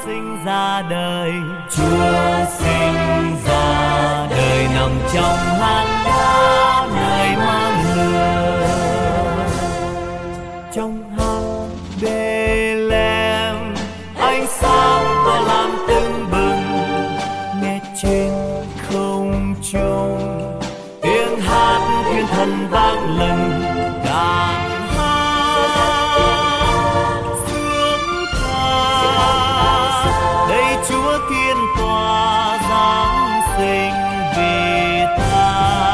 sinh ra đời. Chúa sinh ra đời nằm trong hang đá nơi mang lửa. Trong hang Bethlehem ánh sáng tỏa làm tưng bừng, nghe trên không trung tiếng hát thiên thần vang lừng. Đàn hát sướng ca đây Chúa Thiên Tòa giáng sinh vì ta.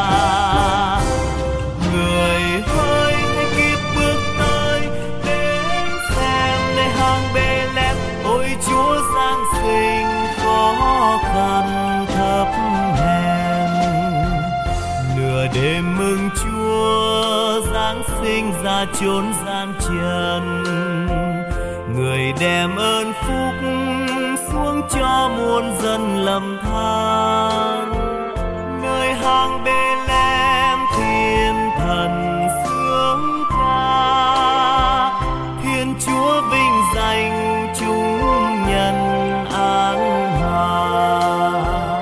Người hỡi hãy kịp bước tới đến xem nơi hang Bethlehem. Ôi Chúa giáng sinh khó khăn thấp hèn, nửa đêm mừng Chúa giáng sinh ra chốn gian trần. Người đem ơn phúc xuống cho muôn dân lầm than. Nơi hang Bethlehem thiên thần sướng ca, Thiên Chúa vinh danh chúng nhân an hòa.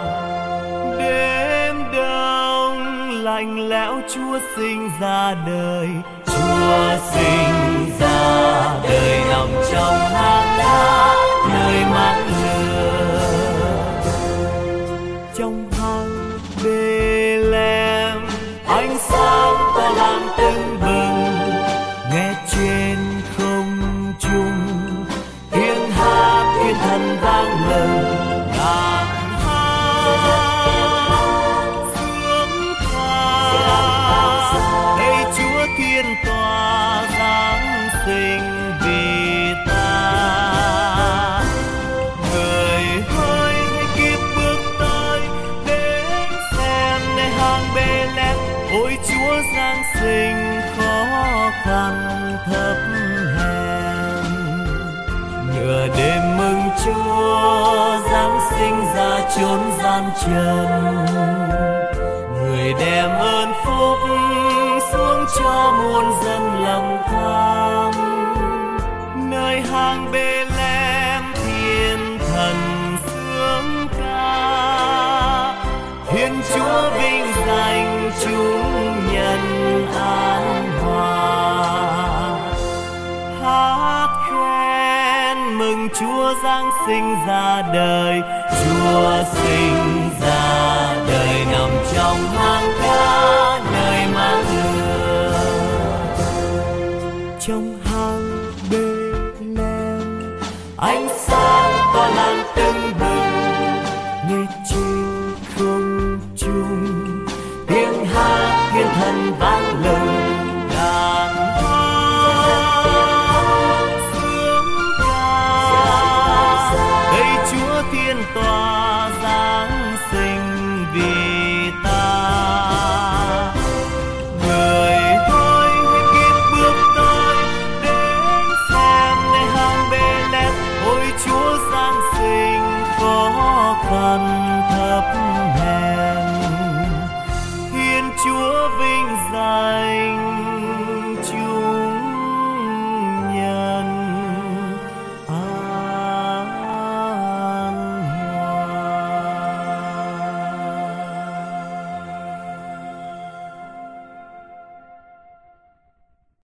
Đêm đông lạnh lẽo Chúa sinh ra đời. Chúa sinh ra đời nằm trong hang đá nơi mang lửa. Trong hang Bethlehem ánh sáng tỏa làm tưng bừng, nghe trên không trung tiếng hát thiên thần vang lừng. Đàn hát sướng ca đây Chúa Thiên Tòa giáng sinh vì ta. Người hỡi hãy kịp bước tới đến xem nơi hang Bethlehem. Ôi Chúa giáng sinh khó khăn thấp hèn, nửa đêm mừng Chúa giáng sinh ra chốn gian trần. Người đem ơn phúc xuống cho muôn dân lầm than. Nơi hang Bethlehem thiên thần sướng ca, Thiên Chúa vinh danh chúng nhân an hòa. Hát khen mừng Chúa giáng sinh ra đời. Chúa sinh ra đời nằm trong hang đá nơi mang lửa. Trong hang Bethlehem ánh sáng tỏa làm tưng bừng,